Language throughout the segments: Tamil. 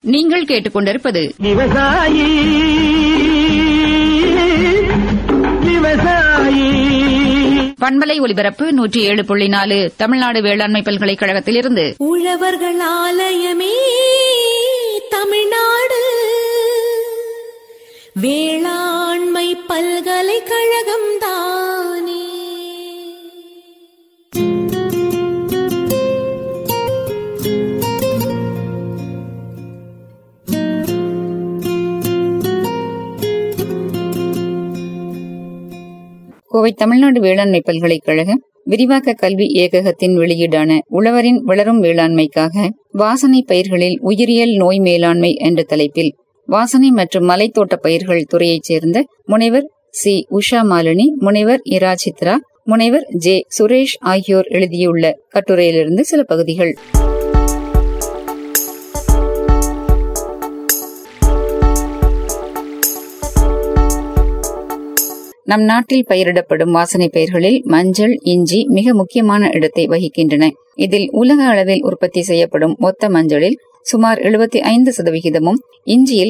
நீங்கள் கேட்டுக்கொண்டிருப்பது விவசாயி விவசாயி பண்பலை ஒலிபரப்பு 107.4 தமிழ்நாடு வேளாண்மை பல்கலைக்கழகத்திலிருந்து உழவர்கள் ஆலயமே தமிழ்நாடு வேளாண்மை பல்கலைக்கழகம் தானே. கோவை தமிழ்நாடு வேளாண்மை பல்கலைக்கழக விரிவாக்க கல்வி இயக்ககத்தின் வெளியீடான உழவரின் வளரும் வேளாண்மைக்காக வாசனை பயிர்களில் உயிரியல் நோய் மேலாண்மை என்ற தலைப்பில் வாசனை மற்றும் மலைத்தோட்ட பயிர்கள் துறையைச் சேர்ந்த முனைவர் சி. உஷா மாலினி, முனைவர் இரா சித்ரா, முனைவர் ஜே. சுரேஷ் ஆகியோர் எழுதியுள்ள கட்டுரையிலிருந்து சில பகுதிகள். நம் நாட்டில் பயிரிடப்படும் வாசனை பயிர்களில் மஞ்சள், இஞ்சி மிக முக்கியமான இடத்தை வகிக்கின்றன. இதில் உலக அளவில் உற்பத்தி செய்யப்படும் மொத்த மஞ்சளில் சுமார் 75%, இஞ்சியில்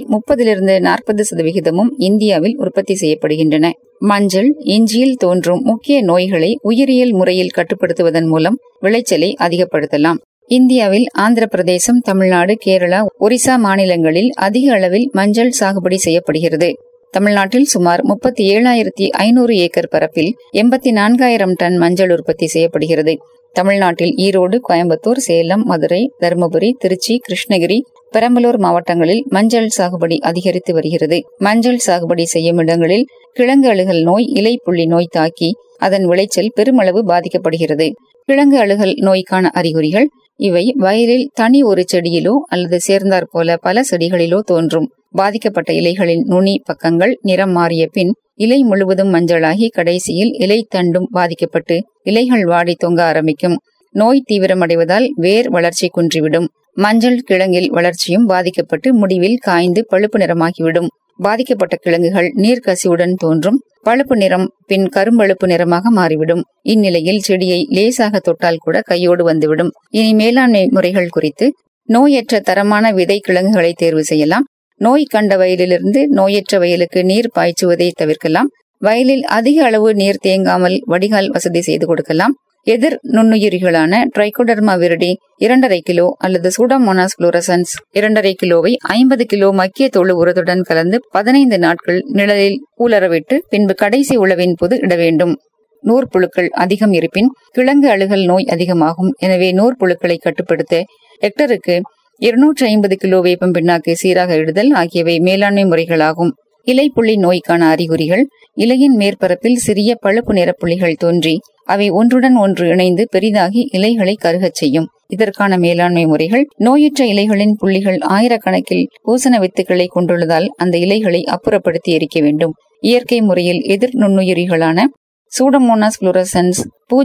30-40% இந்தியாவில் உற்பத்தி செய்யப்படுகின்றன. மஞ்சள், இஞ்சியில் தோன்றும் முக்கிய நோய்களை உயிரியல் முறையில் கட்டுப்படுத்துவதன் மூலம் விளைச்சலை அதிகப்படுத்தலாம். இந்தியாவில் ஆந்திர பிரதேசம், தமிழ்நாடு, கேரளா, ஒரிசா மாநிலங்களில் அதிக அளவில் மஞ்சள் சாகுபடி செய்யப்படுகிறது. தமிழ்நாட்டில் சுமார் 37,500 ஏக்கர் பரப்பில் 84,000 டன் மஞ்சள் உற்பத்தி செய்யப்படுகிறது. தமிழ்நாட்டில் ஈரோடு, கோயம்புத்தூர், சேலம், மதுரை, தருமபுரி, திருச்சி, கிருஷ்ணகிரி, பெரம்பலூர் மாவட்டங்களில் மஞ்சள் சாகுபடி அதிகரித்து வருகிறது. மஞ்சள் சாகுபடி செய்யும் இடங்களில் கிழங்கு அழுகல் நோய், இலை புள்ளி நோய் தாக்கி அதன் விளைச்சல் பெருமளவு பாதிக்கப்படுகிறது. கிழங்கு அழுகல் நோய்க்கான அறிகுறிகள் இவை வயலில் தனி ஒரு செடியிலோ அல்லது சேர்ந்தாற் போல பல செடிகளிலோ தோன்றும். பாதிக்கப்பட்ட இலைகளின் நுனி பக்கங்கள் நிறம் மாறிய பின் இலை முழுவதும் மஞ்சளாகி கடைசியில் இலை தண்டும் பாதிக்கப்பட்டு இலைகள் வாடி தொங்க ஆரம்பிக்கும். நோய் தீவிரமடைவதால் வேர் வளர்ச்சி குன்றிவிடும். மஞ்சள் கிழங்கில் வளர்ச்சியும் பாதிக்கப்பட்டு முடிவில் காய்ந்து பழுப்பு நிறமாகிவிடும். பாதிக்கப்பட்ட கிழங்குகள் நீர்க்கசிவுடன் தோன்றும். பழுப்பு நிறம் பின் கரும்பழுப்பு நிறமாக மாறிவிடும். இந்நிலையில் செடியை லேசாக தொட்டால் கூட கையோடு வந்துவிடும். இனி மேலாண்மை முறைகள் குறித்து. நோயற்ற தரமான விதை கிழங்குகளை தேர்வு செய்யலாம். நோய் கண்ட வயலிலிருந்து நோயற்ற வயலுக்கு நீர் பாய்ச்சுவதை தவிர்க்கலாம். வயலில் அதிக அளவு நீர் தேங்காமல் வடிகால் வசதி செய்து கொடுக்கலாம். எதிர் நுண்ணுயிரிகளான ட்ரைகோடர்மா விரிடி 2.5 கிலோ அல்லது சூடோமோனாஸ் புளோரசன்ஸ் 2.5 கிலோவை 50 கிலோ மக்கிய தொழு உரத்துடன் கலந்து 15 நாட்கள் நிழலில் ஊலரவிட்டு பின்பு கடைசி உழவின் போது இட வேண்டும். நூற்புழுக்கள் அதிகம் இருப்பின் கிழங்கு அழுகல் நோய் அதிகமாகும். எனவே நூற்புழுக்களை கட்டுப்படுத்த ஹெக்டருக்கு 250 கிலோ வேப்பம் பிண்ணாக்கு சீராக இடுதல் ஆகியவை மேலாண்மை முறைகளாகும். இலை புள்ளி நோய்க்கான அறிகுறிகள் இலையின் மேற்பரப்பில் சிறிய பழுப்பு நிறப்புள்ளிகள் தோன்றி அவை ஒன்றுடன் ஒன்று இணைந்து பெரிதாகி இலைகளை கருகச் செய்யும். இதற்கான மேலாண்மை முறைகள்: நோயற்ற இலைகளின் புள்ளிகள் ஆயிரக்கணக்கில் பூசண வித்துக்களை கொண்டுள்ளதால் அந்த இலைகளை அப்புறப்படுத்தி எரிக்க வேண்டும். இயற்கை முறையில் எதிர் நுண்ணுயிரிகளான சூடோமோனாஸ் புளோரசன்ஸ்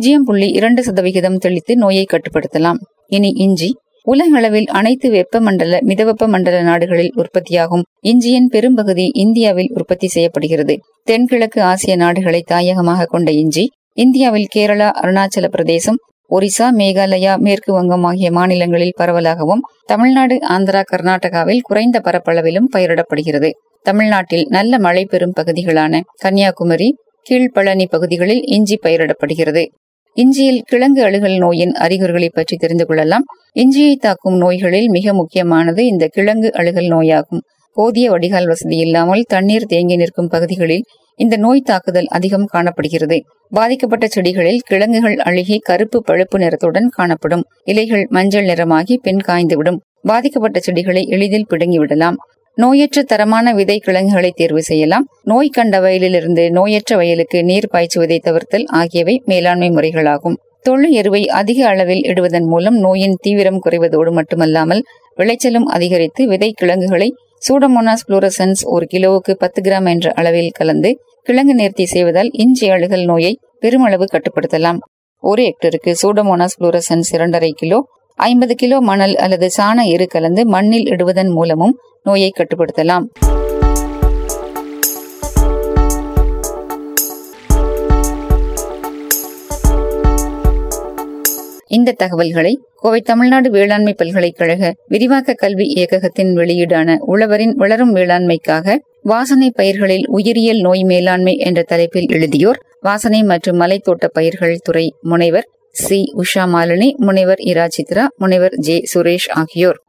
0.2% தெளித்து நோயை கட்டுப்படுத்தலாம். இனி இஞ்சி. உலகளவில் அனைத்து வெப்பமண்டல மிதவெப்ப மண்டல நாடுகளில் உற்பத்தியாகும் இஞ்சியின் பெரும்பகுதி இந்தியாவில் உற்பத்தி செய்யப்படுகிறது. தென்கிழக்கு ஆசிய நாடுகளை தாயகமாக கொண்ட இஞ்சி இந்தியாவில் கேரளா, அருணாச்சல பிரதேசம், ஒரிசா, மேகாலயா, மேற்கு வங்கம் ஆகிய மாநிலங்களில் பரவலாகவும் தமிழ்நாடு, ஆந்திரா, கர்நாடகாவில் குறைந்த பரப்பளவிலும் பயிரிடப்படுகிறது. தமிழ்நாட்டில் நல்ல மழை பெறும் பகுதிகளான கன்னியாகுமரி, கீழ்பழனி பகுதிகளில் இஞ்சி பயிரிடப்படுகிறது. இஞ்சியில் கிழங்கு அழுகல் நோயின் அறிகுறிகளை பற்றி தெரிந்து கொள்ளலாம். இஞ்சியை தாக்கும் நோய்களில் மிக முக்கியமானது இந்த கிழங்கு அழுகல் நோயாகும். போதிய வடிகால் வசதி இல்லாமல் தண்ணீர் தேங்கி நிற்கும் பகுதிகளில் இந்த நோய் தாக்குதல் அதிகம் காணப்படுகிறது. பாதிக்கப்பட்ட செடிகளில் கிழங்குகள் அழுகி கருப்பு பழுப்பு நிறத்துடன் காணப்படும். இலைகள் மஞ்சள் நிறமாகி பின் காய்ந்துவிடும். பாதிக்கப்பட்ட செடிகளை எளிதில் பிடுங்கிவிடலாம். நோயற்ற தரமான விதை கிழங்குகளை தேர்வு செய்யலாம். நோய் கண்ட வயலிலிருந்து நோயற்ற வயலுக்கு நீர் பாய்ச்சுவதை தவிர்த்தல் ஆகியவை மேலாண்மை முறைகளாகும். தொழு எருவை அதிக அளவில் இடுவதன் மூலம் நோயின் தீவிரம் குறைவதோடு மட்டுமல்லாமல் விளைச்சலும் அதிகரித்து விதை கிழங்குகளை சூடோமோனாஸ் புளோரசன்ஸ் 1 கிலோவுக்கு 10 கிராம் என்ற அளவில் கலந்து கிழங்கு நேர்த்தி செய்வதால் இஞ்சி அழுகல் நோயை பெருமளவு கட்டுப்படுத்தலாம். 1 ஹெக்டருக்கு சூடோமோனாஸ் புளோரசன்ஸ் 2.5 கிலோ, 50 கிலோ மணல் அல்லது சாண எரு கலந்து மண்ணில் இடுவதன் மூலமும் நோயை கட்டுப்படுத்தலாம். இந்த தகவல்களை கோவை தமிழ்நாடு வேளாண்மை பல்கலைக்கழக விரிவாக்க கல்வி இயக்ககத்தின் வெளியீடான உழவரின் வளரும் வேளாண்மைக்காக வாசனை பயிர்களில் உயிரியல் நோய் மேலாண்மை என்ற தலைப்பில் எழுதியோர் வாசனை மற்றும் மலைத்தோட்ட பயிர்கள் துறை முனைவர் சி. உஷா மாலினி, முனைவர் இரா சித்ரா, முனைவர் ஜே. சுரேஷ் ஆகியோர்.